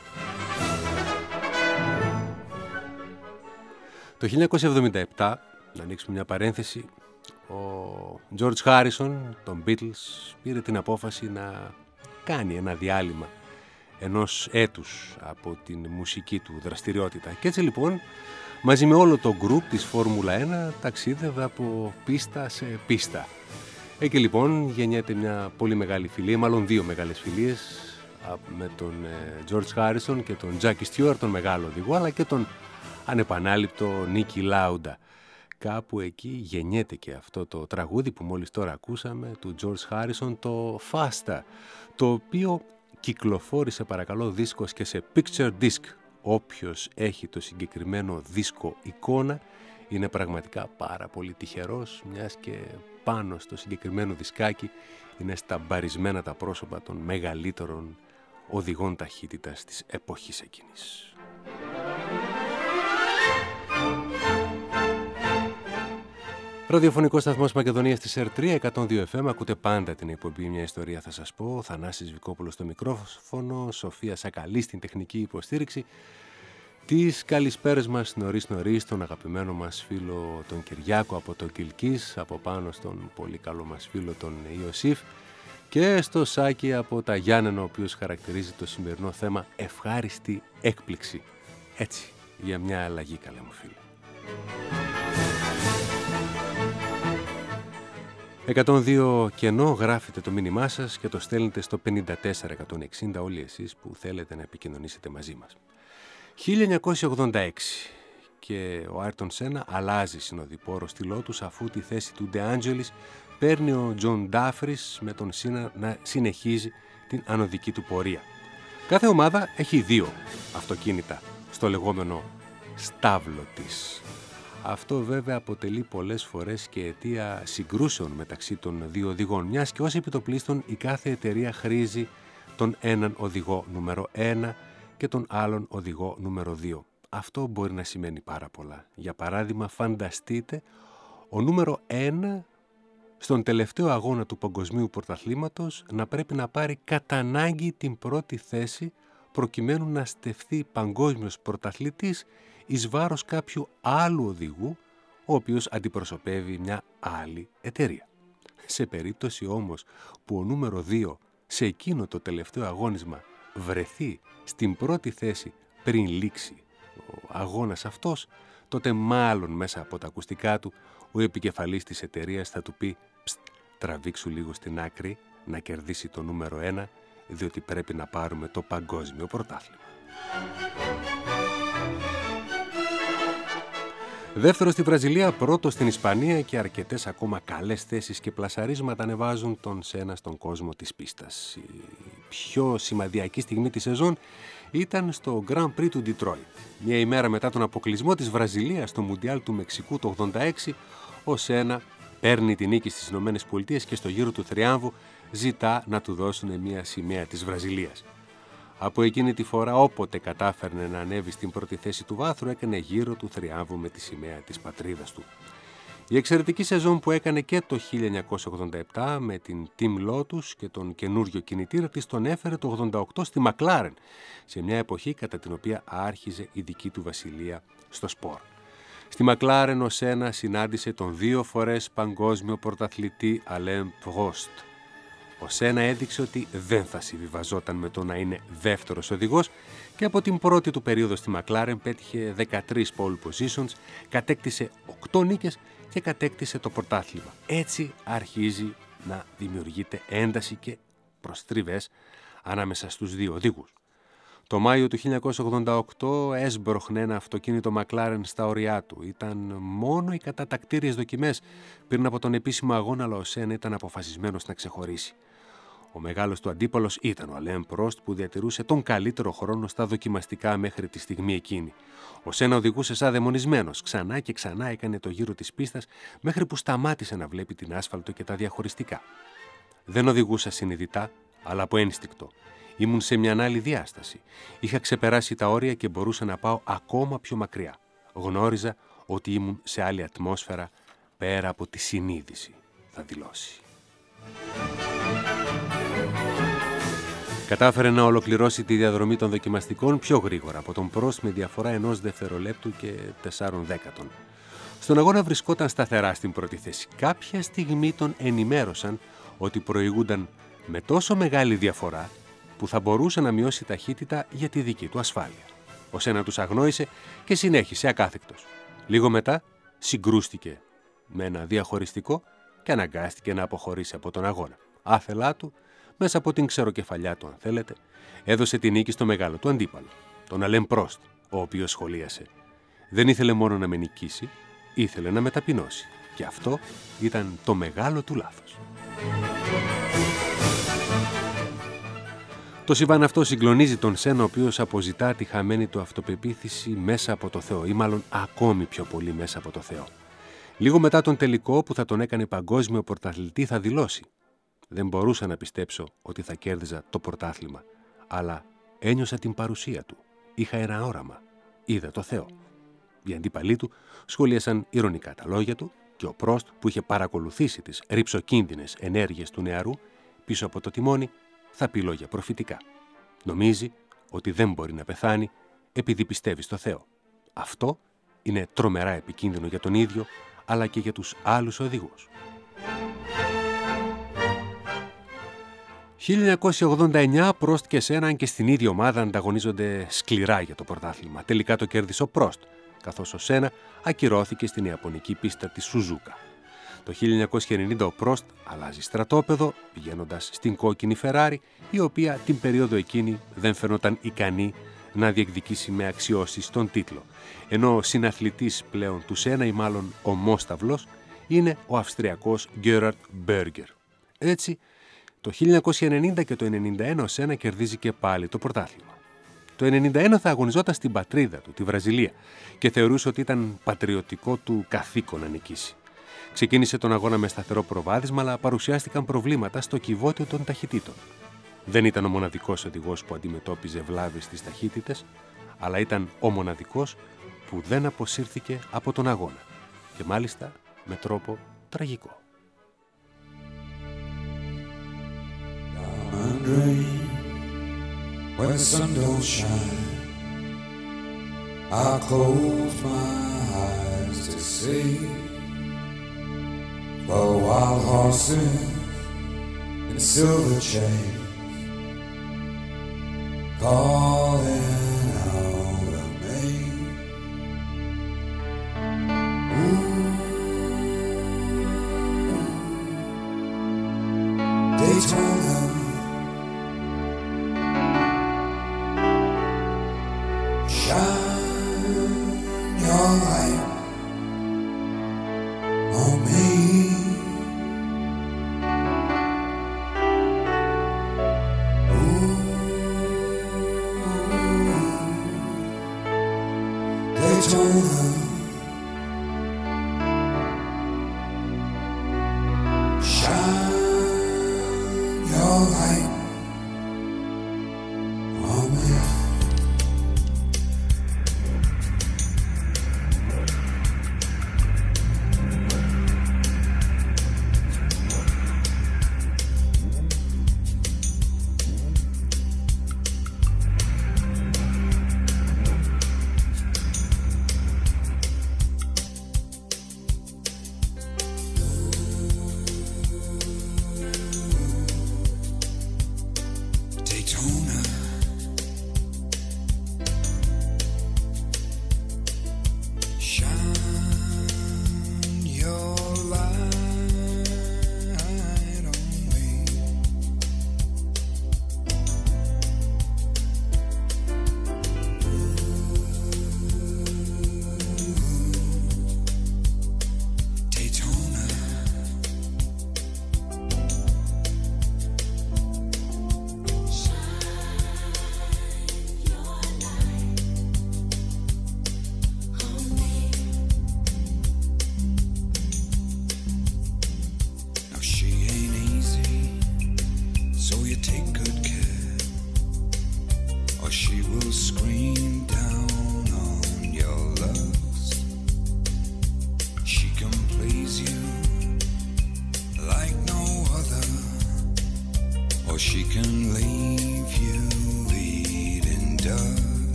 Το χίλια εννιακόσια εβδομήντα επτά, να ανοίξουμε μια παρένθεση, ο George Harrison των Beatles πήρε την απόφαση να κάνει ένα διάλειμμα ενός έτους από την μουσική του δραστηριότητα. Και έτσι λοιπόν, μαζί με όλο το γκρουπ της Φόρμουλα ένα, ταξίδευε από πίστα σε πίστα. Εκεί λοιπόν γεννιέται μια πολύ μεγάλη φιλία, μάλλον δύο μεγάλες φιλίες, με τον George Harrison και τον Jackie Stewart, τον μεγάλο οδηγό, αλλά και τον ανεπανάληπτο Νίκη Λάουντα. Κάπου εκεί γεννιέται και αυτό το τραγούδι που μόλις τώρα ακούσαμε του George Harrison, το Faster, το οποίο κυκλοφόρησε παρακαλώ δίσκος και σε Picture Disc. Όποιος έχει το συγκεκριμένο δίσκο εικόνα είναι πραγματικά πάρα πολύ τυχερός, μιας και πάνω στο συγκεκριμένο δισκάκι είναι σταμπαρισμένα τα πρόσωπα των μεγαλύτερων οδηγών ταχύτητας της εποχής εκείνης. Ραδιοφωνικό σταθμός Μακεδονίας της ΕΡ τρία, εκατόν δύο εφ εμ. Ακούτε πάντα την εκπομπή «Μια ιστορία θα σας πω». Θανάσης Βικόπουλος στο μικρόφωνο, Σοφία Σακαλή στην τεχνική υποστήριξη. Τις καλησπέρες μας νωρίς νωρίς τον αγαπημένο μας φίλο τον Κυριάκο από το Κιλκής, από πάνω στον πολύ καλό μας φίλο τον Ιωσήφ και στο Σάκη από τα Γιάννενα, ο οποίος χαρακτηρίζει το σημερινό θέμα ευχάριστη έκπληξη. Έτσι, για μια αλλαγή, καλέ μου φίλε. εκατόν δύο κενό, γράφετε το μήνυμά σας και το στέλνετε στο πενήντα τέσσερα εκατόν εξήντα όλοι εσείς που θέλετε να επικοινωνήσετε μαζί μας. χίλια εννιακόσια ογδόντα έξι και ο Άιρτον Σένα αλλάζει συνοδοιπόρο στη Lotus, αφού τη θέση του De Angelis παίρνει ο Τζον Ντάφρις με τον Σένα να συνεχίζει την ανωδική του πορεία. Κάθε ομάδα έχει δύο αυτοκίνητα στο λεγόμενο στάβλο της. Αυτό βέβαια αποτελεί πολλές φορές και αιτία συγκρούσεων μεταξύ των δύο οδηγών, μιας και ως επιτοπλίστων η κάθε εταιρεία χρήζει τον έναν οδηγό νούμερο ένα και τον άλλον οδηγό νούμερο δύο. Αυτό μπορεί να σημαίνει πάρα πολλά. Για παράδειγμα, φανταστείτε ο νούμερο ένα στον τελευταίο αγώνα του Παγκοσμίου Πρωταθλήματος να πρέπει να πάρει κατά ανάγκη την πρώτη θέση προκειμένου να στεφθεί παγκόσμιος πρωταθλητής εις βάρος κάποιου άλλου οδηγού, ο οποίος αντιπροσωπεύει μια άλλη εταιρεία. Σε περίπτωση όμως που ο νούμερο δύο σε εκείνο το τελευταίο αγώνισμα βρεθεί στην πρώτη θέση πριν λήξει ο αγώνας αυτός, τότε μάλλον μέσα από τα ακουστικά του ο επικεφαλής της εταιρείας θα του πει «Ψτ, τραβήξου λίγο στην άκρη να κερδίσει το νούμερο ένα, διότι πρέπει να πάρουμε το παγκόσμιο πρωτάθλημα». Δεύτερο στη Βραζιλία, πρώτο στην Ισπανία και αρκετές ακόμα καλές θέσεις και πλασαρίσματα ανεβάζουν τον Σένα στον κόσμο της πίστας. Η πιο σημαδιακή στιγμή της σεζόν ήταν στο Grand Prix του Detroit. Μια ημέρα μετά τον αποκλεισμό της Βραζιλίας στο Μουντιάλ του Μεξικού το ογδόντα έξι, ο Σένα παίρνει την νίκη στις Ηνωμένες Πολιτείες και στο γύρο του θριάμβου ζητά να του δώσουν μια σημαία της Βραζιλίας. Από εκείνη τη φορά, όποτε κατάφερνε να ανέβει στην πρώτη θέση του βάθρου, έκανε γύρο του θριάμβου με τη σημαία της πατρίδας του. Η εξαιρετική σεζόν που έκανε και το χίλια εννιακόσια ογδόντα επτά με την Team Lotus και τον καινούριο κινητήρα της τον έφερε το ογδόντα οκτώ στη McLaren, σε μια εποχή κατά την οποία άρχιζε η δική του βασιλεία στο σπορ. Στη McLaren ο Σένα συνάντησε τον δύο φορές παγκόσμιο πρωταθλητή Alain Prost. Ο Σένα έδειξε ότι δεν θα συμβιβαζόταν με το να είναι δεύτερος οδηγός και από την πρώτη του περίοδο στη McLaren πέτυχε δεκατρείς pole positions, κατέκτησε οκτώ νίκες και κατέκτησε το πρωτάθλημα. Έτσι αρχίζει να δημιουργείται ένταση και προστριβές ανάμεσα στους δύο οδηγούς. Το Μάιο του χίλια εννιακόσια ογδόντα οκτώ έσπροχνε ένα αυτοκίνητο McLaren στα όρια του. Ήταν μόνο οι κατατακτήριες δοκιμές πριν από τον επίσημο αγώνα, αλλά ο Σένα ήταν αποφασισμένος να ξεχωρίσει. Ο μεγάλος του αντίπαλος ήταν ο Αλέν Πρόστ, που διατηρούσε τον καλύτερο χρόνο στα δοκιμαστικά μέχρι τη στιγμή εκείνη. Ο Σένα οδηγούσε σαν δαιμονισμένος, ξανά και ξανά έκανε το γύρο της πίστας μέχρι που σταμάτησε να βλέπει την άσφαλτο και τα διαχωριστικά. Δεν οδηγούσα συνειδητά, αλλά από ένστικτο. Ήμουν σε μια άλλη διάσταση. Είχα ξεπεράσει τα όρια και μπορούσα να πάω ακόμα πιο μακριά. Γνώριζα ότι ήμουν σε άλλη ατμόσφαιρα, πέρα από τη συνείδηση, θα δηλώσει. Κατάφερε να ολοκληρώσει τη διαδρομή των δοκιμαστικών πιο γρήγορα από τον Πρόστ με διαφορά ενός δευτερολέπτου και τεσσάρων δέκατων. Στον αγώνα βρισκόταν σταθερά στην πρώτη θέση. Κάποια στιγμή τον ενημέρωσαν ότι προηγούνταν με τόσο μεγάλη διαφορά που θα μπορούσε να μειώσει ταχύτητα για τη δική του ασφάλεια. Ο Σένα τους αγνόησε και συνέχισε ακάθεκτος. Λίγο μετά συγκρούστηκε με ένα διαχωριστικό και αναγκάστηκε να αποχωρήσει από τον αγώνα. Άθελά του, μέσα από την ξεροκεφαλιά του αν θέλετε, έδωσε την νίκη στο μεγάλο του αντίπαλο, τον Αλέν Πρόστ, ο οποίος σχολίασε. Δεν ήθελε μόνο να με νικήσει, ήθελε να με ταπεινώσει. Και αυτό ήταν το μεγάλο του λάθος. Το συμβάν αυτό συγκλονίζει τον Σένα, ο οποίος αποζητά τη χαμένη του αυτοπεποίθηση μέσα από το Θεό, ή μάλλον ακόμη πιο πολύ μέσα από το Θεό. Λίγο μετά τον τελικό που θα τον έκανε παγκόσμιο πρωταθλητή θα δηλώσει: «Δεν μπορούσα να πιστέψω ότι θα κέρδιζα το πρωτάθλημα, αλλά ένιωσα την παρουσία του. Είχα ένα όραμα. Είδα το Θεό». Οι αντίπαλοι του σχολίασαν ειρωνικά τα λόγια του και ο Πρόστ, που είχε παρακολουθήσει τις ρυψοκίνδυνες ενέργειες του νεαρού πίσω από το τιμόνι, θα πει λόγια προφητικά. Νομίζει ότι δεν μπορεί να πεθάνει επειδή πιστεύει στο Θεό. Αυτό είναι τρομερά επικίνδυνο για τον ίδιο, αλλά και για τους άλλους οδηγούς. χίλια εννιακόσια ογδόντα εννιά, Πρόστ και Σένα και στην ίδια ομάδα ανταγωνίζονται σκληρά για το πρωτάθλημα. Τελικά το κέρδισε ο Πρόστ, καθώς ο Σένα ακυρώθηκε στην ιαπωνική πίστα της Σουζούκα. Το χίλια εννιακόσια ενενήντα ο Πρόστ αλλάζει στρατόπεδο, πηγαίνοντας στην κόκκινη Φεράρι, η οποία την περίοδο εκείνη δεν φαινόταν ικανή να διεκδικήσει με αξιώσεις τον τίτλο, ενώ ο συναθλητής πλέον του Σένα, ή μάλλον ο μόσταυλος, είναι ο Αυστριακός Γκέραρτ Μπέργκερ. Έτσι, το χίλια εννιακόσια ενενήντα και το ενενήντα ένα ο Σένα κερδίζει και πάλι το πρωτάθλημα. Το ενενήντα ένα θα αγωνιζόταν στην πατρίδα του, τη Βραζιλία, και θεωρούσε ότι ήταν πατριωτικό του καθήκον να νικήσει. Ξεκίνησε τον αγώνα με σταθερό προβάδισμα, αλλά παρουσιάστηκαν προβλήματα στο κυβότιο των ταχυτήτων. Δεν ήταν ο μοναδικός οδηγός που αντιμετώπιζε βλάβες στις ταχύτητες, αλλά ήταν ο μοναδικός που δεν αποσύρθηκε από τον αγώνα. Και μάλιστα με τρόπο τραγικό. When the sun don't shine, I close my eyes to see the wild horses in silver chains calling out of me. Ooh, Daytona.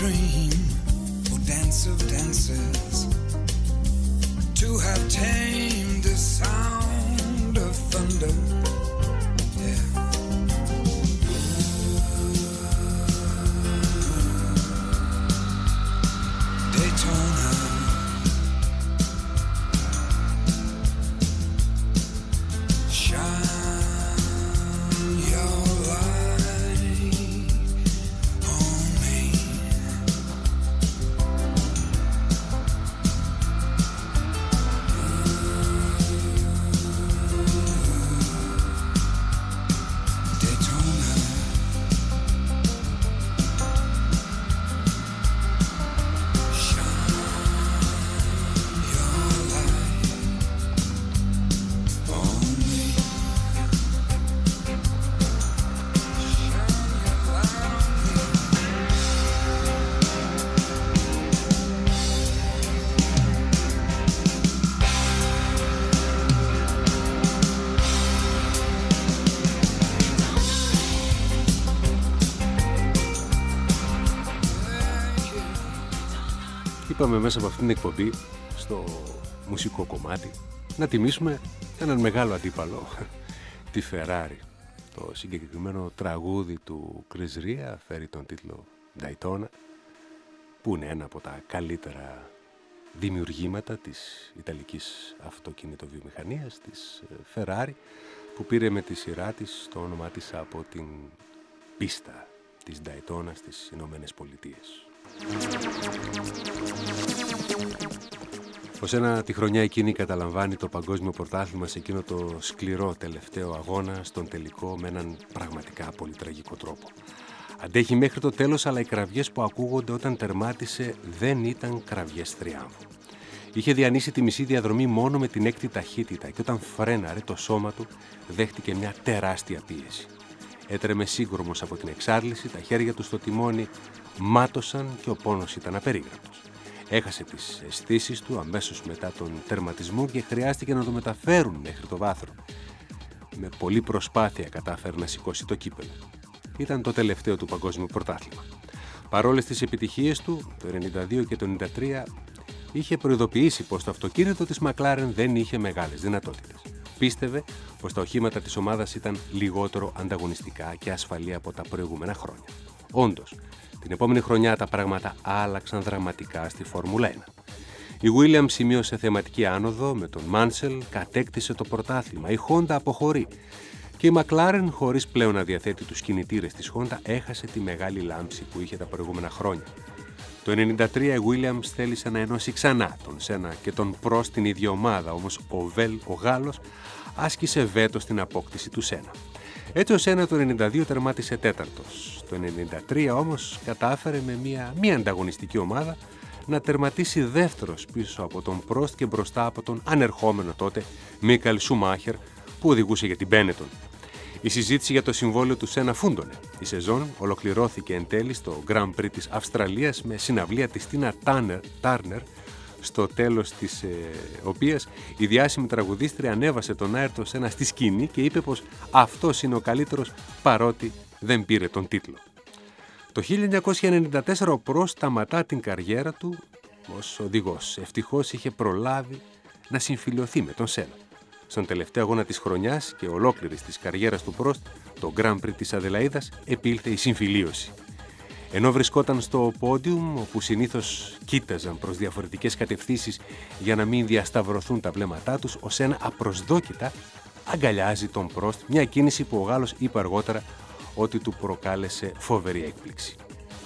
dream, oh dance of dances, to have tamed the sound of thunder. Yeah. Daytona, shine your light on me. Daytona, shine your light on me. Είπαμε μέσα από αυτήν την εκπομπή, στο μουσικό κομμάτι, να τιμήσουμε έναν μεγάλο αντίπαλο, τη Ferrari. Το συγκεκριμένο τραγούδι του Chris Rea φέρει τον τίτλο Daytona, που είναι ένα από τα καλύτερα δημιουργήματα της Ιταλικής αυτοκινητοβιομηχανίας, της Ferrari, που πήρε με τη σειρά της το όνομά της από την πίστα της Daytona στις Ηνωμένες Πολιτείες. Ως ένα τη χρονιά εκείνη καταλαμβάνει το παγκόσμιο πρωτάθλημα σε εκείνο το σκληρό τελευταίο αγώνα στον τελικό με έναν πραγματικά πολύ τραγικό τρόπο. Αντέχει μέχρι το τέλος, αλλά οι κραυγές που ακούγονται όταν τερμάτισε δεν ήταν κραυγές θριάμβου. Είχε διανύσει τη μισή διαδρομή μόνο με την έκτη ταχύτητα και όταν φρέναρε το σώμα του δέχτηκε μια τεράστια πίεση. Έτρεμε σύγκρομος από την εξάρληση, τα χέρια του στο τιμόνι μάτωσαν και ο πόνος ήταν απερίγραπτος. Έχασε τις αισθήσεις του αμέσως μετά τον τερματισμό και χρειάστηκε να το μεταφέρουν μέχρι το βάθρο. Με πολλή προσπάθεια κατάφερε να σηκώσει το κύπελλο. Ήταν το τελευταίο του παγκόσμιο πρωτάθλημα. Παρόλες τις επιτυχίες του, το ενενήντα δύο και το ενενήντα τρία, είχε προειδοποιήσει πως το αυτοκίνητο της McLaren δεν είχε μεγάλες δυνατότητες. Πίστευε πως τα οχήματα της ομάδας ήταν λιγότερο ανταγωνιστικά και ασφαλή από τα προηγούμενα χρόνια. Όντως, την επόμενη χρονιά τα πράγματα άλλαξαν δραματικά στη Φόρμουλα ένα. Η Williams σημείωσε θεματική άνοδο, με τον Mansell κατέκτησε το πρωτάθλημα, η Honda αποχωρεί και η McLaren, χωρίς πλέον να διαθέτει τους κινητήρες της Honda, έχασε τη μεγάλη λάμψη που είχε τα προηγούμενα χρόνια. Το ενενήντα τρία η Williams θέλησε να ενώσει ξανά τον Σένα και τον Prost στην ίδια ομάδα, όμως ο Βέλ, ο Γάλλος, άσκησε βέτο στην απόκτηση του Σένα. Έτσι ο Σένα το ενενήντα δύο τερμάτισε τέταρτος. Το ενενήντα τρία όμως κατάφερε με μια μη ανταγωνιστική ομάδα να τερματίσει δεύτερος πίσω από τον Prost και μπροστά από τον ανερχόμενο τότε Μίκαελ Σουμάχερ που οδηγούσε για την Benetton. Η συζήτηση για το συμβόλαιο του Σένα φούντωνε. Η σεζόν ολοκληρώθηκε εν τέλει στο Grand Prix της Αυστραλίας με συναυλία της Τίνα Τάρνερ, στο τέλος της ε, οποίας η διάσημη τραγουδίστρια ανέβασε τον Άιρτον Σένα στη σκηνή και είπε πως αυτός είναι ο καλύτερος παρότι δεν πήρε τον τίτλο. Το χίλια εννιακόσια ενενήντα τέσσερα ο Prost σταματά την καριέρα του ως οδηγός. Ευτυχώς είχε προλάβει να συμφιλιωθεί με τον Σένα. Στον τελευταίο αγώνα της χρονιάς και ολόκληρης της καριέρας του Prost, το Grand Prix της Αδελαΐδας, επήλθε η συμφιλίωση. Ενώ βρισκόταν στο πόντιουμ, όπου συνήθως κοίταζαν προς διαφορετικές κατευθύνσεις για να μην διασταυρωθούν τα βλέμματά τους, ο Σένα απροσδόκητα αγκαλιάζει τον Prost, μια κίνηση που ο Γάλλος είπε αργότερα ότι του προκάλεσε φοβερή έκπληξη.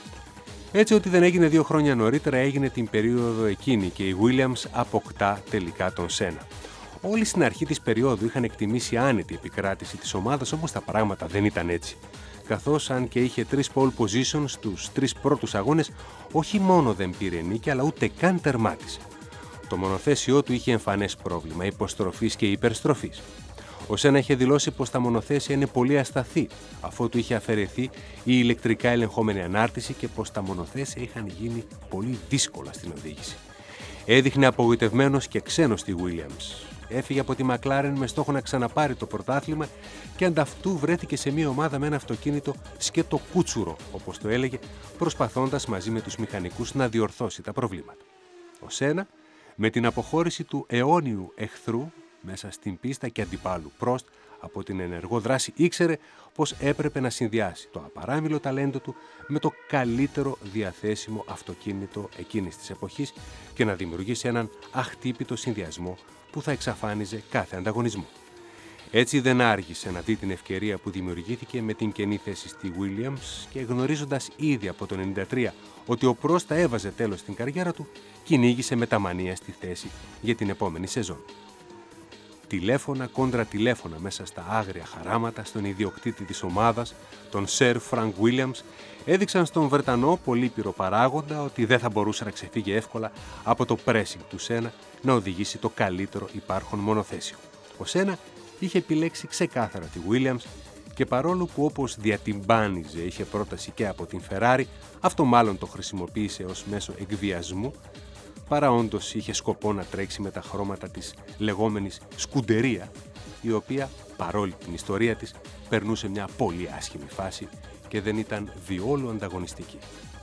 Έτσι, ό,τι δεν έγινε δύο χρόνια νωρίτερα έγινε την περίοδο εκείνη και η Williams αποκτά τελικά τον Σένα. Όλοι στην αρχή της περίοδου είχαν εκτιμήσει άνετη επικράτηση της ομάδας, όμως τα πράγματα δεν ήταν έτσι. Καθώς αν και είχε τρεις pole positions στους τρεις πρώτους αγώνες, όχι μόνο δεν πήρε νίκη, αλλά ούτε καν τερμάτισε. Το μονοθέσιό του είχε εμφανές πρόβλημα υποστροφής και υπερστροφής. Ο Σένα είχε δηλώσει πως τα μονοθέσια είναι πολύ ασταθή, αφού του είχε αφαιρεθεί η ηλεκτρικά ελεγχόμενη ανάρτηση και πως τα μονοθέσια είχαν γίνει πολύ δύσκολα στην οδήγηση. Έδειχνε απογοητευμένος και ξένος στη Williams. έφυγε από τη Μακλάρεν με στόχο να ξαναπάρει το πρωτάθλημα και ανταυτού βρέθηκε σε μια ομάδα με ένα αυτοκίνητο σκέτο κούτσουρο, όπως το έλεγε, προσπαθώντας μαζί με τους μηχανικούς να διορθώσει τα προβλήματα. Ο Σένα, με την αποχώρηση του αιώνιου εχθρού μέσα στην πίστα και αντιπάλου Πρόστ από την ενεργό δράση, ήξερε πως έπρεπε να συνδυάσει το απαράμιλο ταλέντο του με το καλύτερο διαθέσιμο αυτοκίνητο εκείνης της εποχής και να δημιουργήσει έναν αχτύπητο συνδυασμό που θα εξαφάνιζε κάθε ανταγωνισμό. Έτσι δεν άργησε να δει την ευκαιρία που δημιουργήθηκε με την κενή θέση στη Williams και γνωρίζοντας ήδη από το ενενήντα τρία ότι ο Πρόστ έβαζε τέλος στην καριέρα του, κυνήγησε με τα μανία στη θέση για την επόμενη σεζόν. Τηλέφωνα κόντρα τηλέφωνα μέσα στα άγρια χαράματα στον ιδιοκτήτη της ομάδας, τον Sir Frank Williams, έδειξαν στον Βρετανό πολύπειρο παράγοντα ότι δεν θα μπορούσε να ξεφύγει εύκολα από το pressing του Σένα να οδηγήσει το καλύτερο υπάρχον μονοθέσιο. Ο Σένα είχε επιλέξει ξεκάθαρα τη Williams και παρόλο που όπως διατυμπάνιζε είχε πρόταση και από την Ferrari, αυτό μάλλον το χρησιμοποίησε ως μέσο εκβιασμού, παρά όντως είχε σκοπό να τρέξει με τα χρώματα της λεγόμενης σκουντερία, η οποία, παρόλη την ιστορία της, περνούσε μια πολύ άσχημη φάση και δεν ήταν διόλου ανταγωνιστική.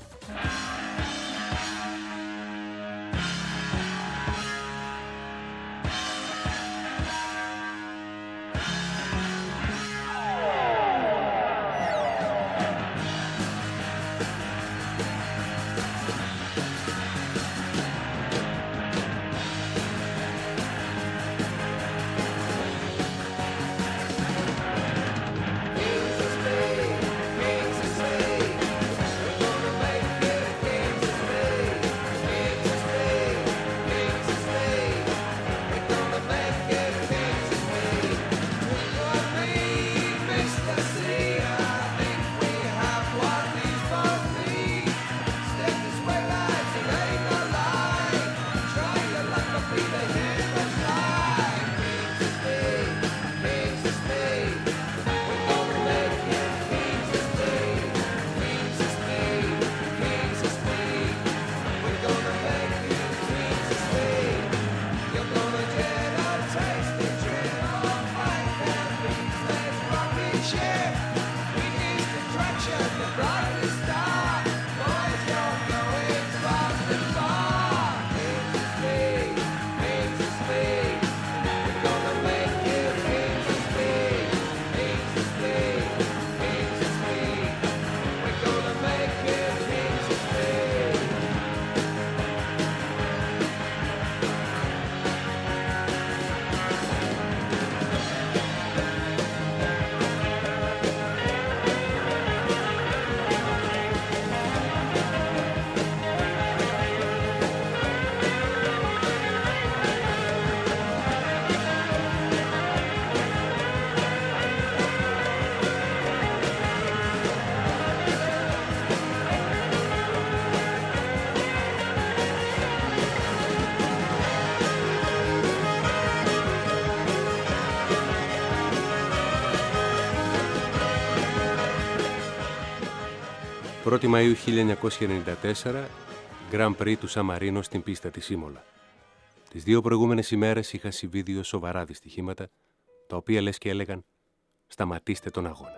πρώτη Μαΐου χίλια εννιακόσια ενενήντα τέσσερα, Grand Prix του Σαν Μαρίνο στην πίστα της Ήμολα. Τις δύο προηγούμενες ημέρες είχα συμβεί δύο σοβαρά δυστυχήματα, τα οποία λες και έλεγαν «σταματήστε τον αγώνα».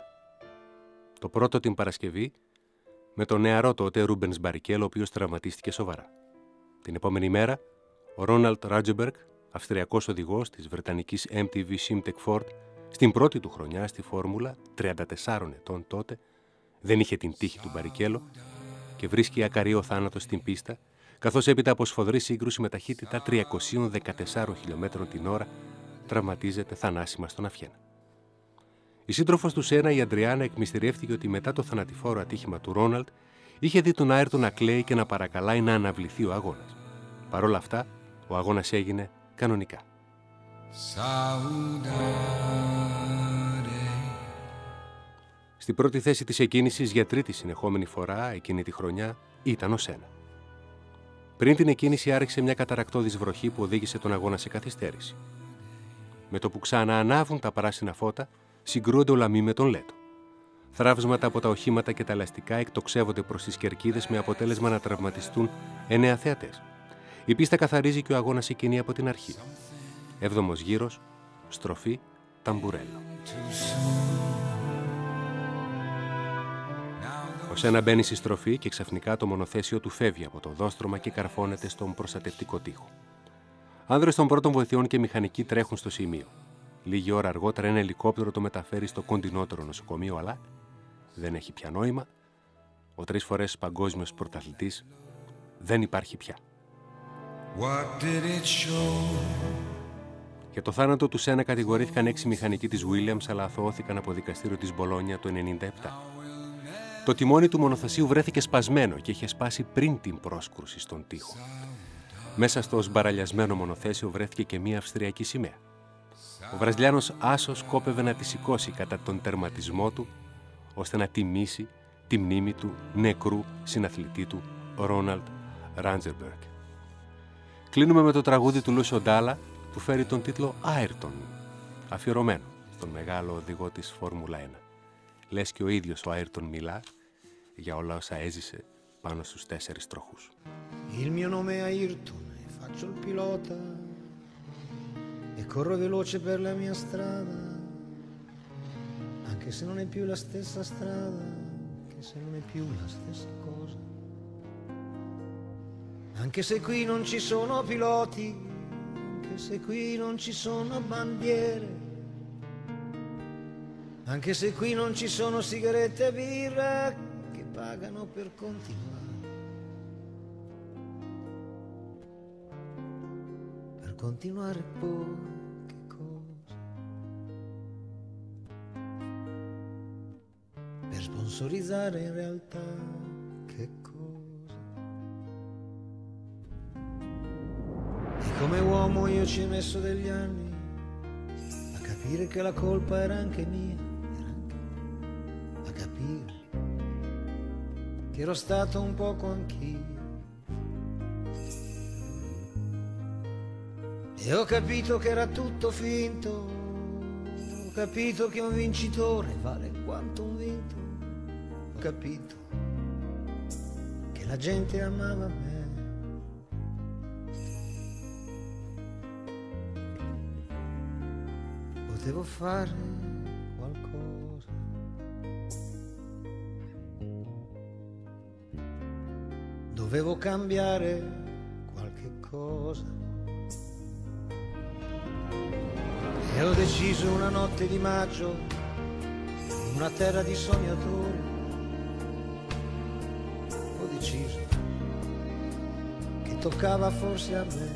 Το πρώτο την Παρασκευή, με τον νεαρό τότε Ρούμπενς Μπαρικέλο, ο οποίος τραυματίστηκε σοβαρά. Την επόμενη μέρα, ο Ρόναλντ Ράτζεμπεργκ, αυστριακός οδηγός της βρετανικής εμ τι βι Simtek Ford, στην πρώτη του χρονιά στη Φόρμουλα, τριάντα τεσσάρων ετών τότε, δεν είχε την τύχη του Μπαρικέλο και βρίσκει ακαρίο θάνατο στην πίστα, καθώς έπειτα από σφοδρή σύγκρουση με ταχύτητα τριακόσια δεκατέσσερα χιλιόμετρων την ώρα τραυματίζεται θανάσιμα στον Αφιένα. Η σύντροφος του Σένα, η Αντριάννα, εκμυστηρεύτηκε ότι μετά το θανατηφόρο ατύχημα του Ρόναλντ είχε δει τον Άιρτον να κλαίει και να παρακαλάει να αναβληθεί ο αγώνας. Παρ' όλα αυτά, ο αγώνας έγινε κανονικά. Στην πρώτη θέση της εκκίνησης για τρίτη συνεχόμενη φορά εκείνη τη χρονιά ήταν ο Σένα. Πριν την εκκίνηση άρχισε μια καταρακτώδης βροχή που οδήγησε τον αγώνα σε καθυστέρηση. Με το που ξαναανάβουν τα πράσινα φώτα, συγκρούονται ο Λαμί με τον Λέτο. Θραύσματα από τα οχήματα και τα ελαστικά εκτοξεύονται προς τις κερκίδες με αποτέλεσμα να τραυματιστούν εννέα θεατές. Η πίστα καθαρίζει και ο αγώνας εκκινεί από την αρχή. Έβδομος γύρος, στροφή, ταμπουρέλο. Ο Σένα μπαίνει στη στροφή και ξαφνικά το μονοθέσιο του φεύγει από το δόστρωμα και καρφώνεται στον προστατευτικό τοίχο. Άνδρες των πρώτων βοηθειών και μηχανικοί τρέχουν στο σημείο. Λίγη ώρα αργότερα ένα ελικόπτερο το μεταφέρει στο κοντινότερο νοσοκομείο, αλλά δεν έχει πια νόημα. Ο τρεις φορές παγκόσμιος πρωταθλητής δεν υπάρχει πια. What did it show? Για το θάνατο του Σένα κατηγορήθηκαν έξι μηχανικοί της Williams, αλλά αθωώθηκαν από δικαστήριο της Μπολόνια το ενενήντα επτά. Το τιμόνι του μονοθεσίου βρέθηκε σπασμένο και είχε σπάσει πριν την πρόσκρουση στον τοίχο. Μέσα στο σμπαραλιασμένο μονοθέσιο βρέθηκε και μία αυστριακή σημαία. Ο Βραζιλιάνος άσος κόπευε να τη σηκώσει κατά τον τερματισμό του, ώστε να τιμήσει τη μνήμη του νεκρού συναθλητή του, Ρόναλντ Ράντζερμπεργκ. Κλείνουμε με το τραγούδι του Λούσιο Ντάλα που φέρει τον τίτλο Άιρτον, αφιερωμένο στον μεγάλο οδηγό της Φόρμουλα ένα. Λες και ο ίδιος ο Άιρτον μιλά για όλα όσα έζησε πάνω στους τέσσερις τροχούς. Il mio nome è Ayrton e faccio il pilota e corro veloce per la mia strada, anche se non è più la stessa strada, anche se non è più la stessa cosa, anche se qui non ci sono piloti, anche se qui non ci sono bandiere, anche se qui non ci sono sigarette e birra che pagano per continuare. Continuare poi che cosa? Per sponsorizzare in realtà che cosa? E come uomo io ci ho messo degli anni a capire che la colpa era anche mia, era anche a capire che ero stato un poco anch'io. E ho capito che era tutto finto, ho capito che un vincitore vale quanto un vinto, ho capito che la gente amava me. Potevo fare qualcosa, dovevo cambiare qualche cosa. E ho deciso una notte di maggio, in una terra di sognatori, ho deciso che toccava forse a me.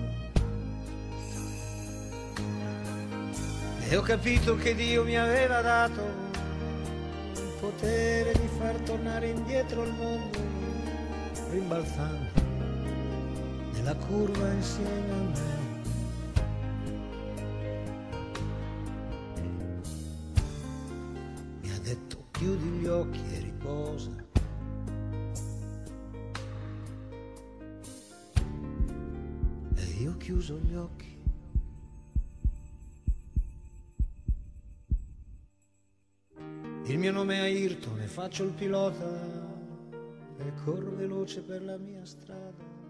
E ho capito che Dio mi aveva dato il potere di far tornare indietro il mondo, rimbalzando nella curva insieme a me. Chiudi gli occhi e riposa. E io ho chiuso gli occhi. Il mio nome è Ayrton e faccio il pilota e corro veloce per la mia strada.